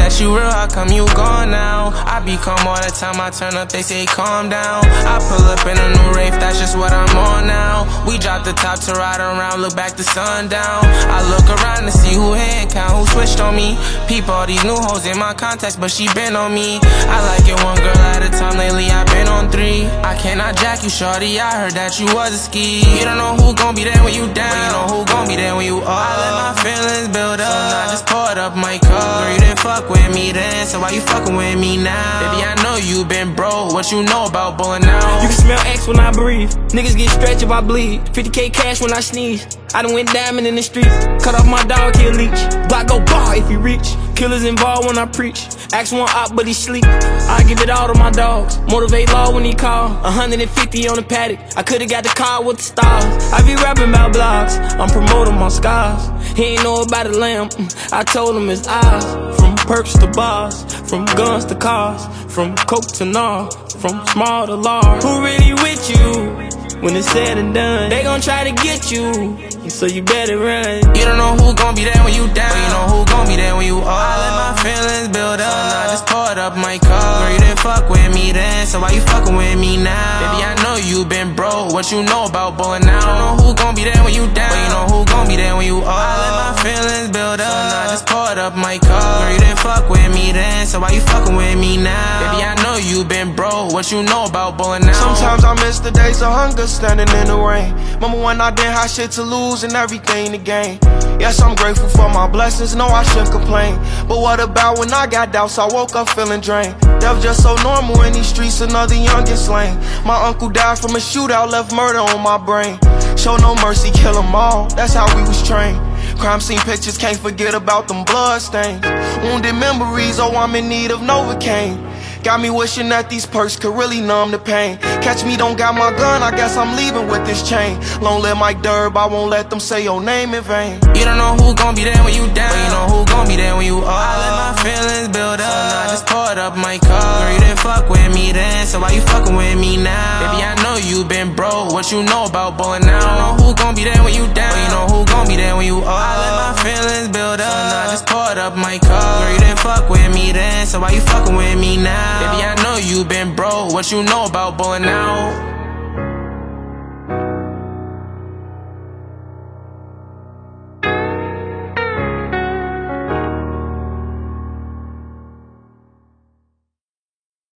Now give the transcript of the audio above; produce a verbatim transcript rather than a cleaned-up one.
that you real, how come you gone now? I be calm all the time, I turn up, they say calm down. I pull up in a new Wraith, that's just what I'm on now. We drop the top to ride around, look back to sundown. I look around to see who hand count, who switched on me. Peep all these new hoes in my contacts, but she been on me. I like it one girl at a time, lately I been on three. I cannot jack you, shorty, I heard that you was a ski. You don't know who gon' be there when you down, but you know who gon' be there when you up. I let my feelings build up, so I just poured up my cup. Girl, you didn't fuck with me then, so why you fucking with me now? Baby, I know you been broke, what you know about bowling out? You can smell X when I breathe, niggas get stretched if I bleed. fifty K cash when I sneeze, I done went diamond in the streets. Cut off my dog, he'll leech. Block go bar if he reach. Killers involved when I preach. Ask one op, but he sleep. I give it all to my dogs. Motivate law when he call. one hundred fifty on the paddock. I could've got the car with the stars. I be rapping about blogs. I'm promoting my scars. He ain't know about the lamb. I told him it's ours. From perks to bars, from guns to cars, from coke to gnar, from small to large. Who really with you? When it's said and done, they gon' try to get you, so you better run. You don't know who gon' be there when you down, but you know who gon' be there when you up. I let my feelings build up, so I just poured up my cup. Girl, you didn't fuck with me then, so why you fucking with me now? Baby, I know you been broke, what you know about bowling out? You don't know who gon' be there when you down, but you know who gon' be there when you up. I let my feelings build up, so I just poured up my cup. Girl, you didn't fuck with me then, so why you fucking with me now? Baby, I know you been broke, what you know about bowling out? Sometimes I miss the days of hunger, standing in the rain. Remember when I didn't have shit to lose and everything to gain. Yes, I'm grateful for my blessings, no I shouldn't complain. But what about when I got doubts, I woke up feeling drained. That was just so normal in these streets, another youngin' slain. My uncle died from a shootout, left murder on my brain. Show no mercy, kill them all, that's how we was trained. Crime scene pictures, can't forget about them blood stains. Wounded memories, oh I'm in need of Novocaine. Got me wishing that these perks could really numb the pain. Catch me, don't got my gun, I guess I'm leaving with this chain. Long live Mike Durb, I won't let them say your name in vain. You don't know who gon' be there when you down, but you know who gon' be there when you up. I let my feelings build up, so I just poured up my cup. Girl, you didn't fuck with me then, so why you fucking with me now? Baby, I know you been broke, what you know about bowling out? You know who gon' be there when you down, but you know who gon' be there when you up. I let my feelings build up, so I just poured up my cup. Girl, you didn't fuck with me then, so why you fucking with me now? Baby, I know you been broke, what you know about bowling out?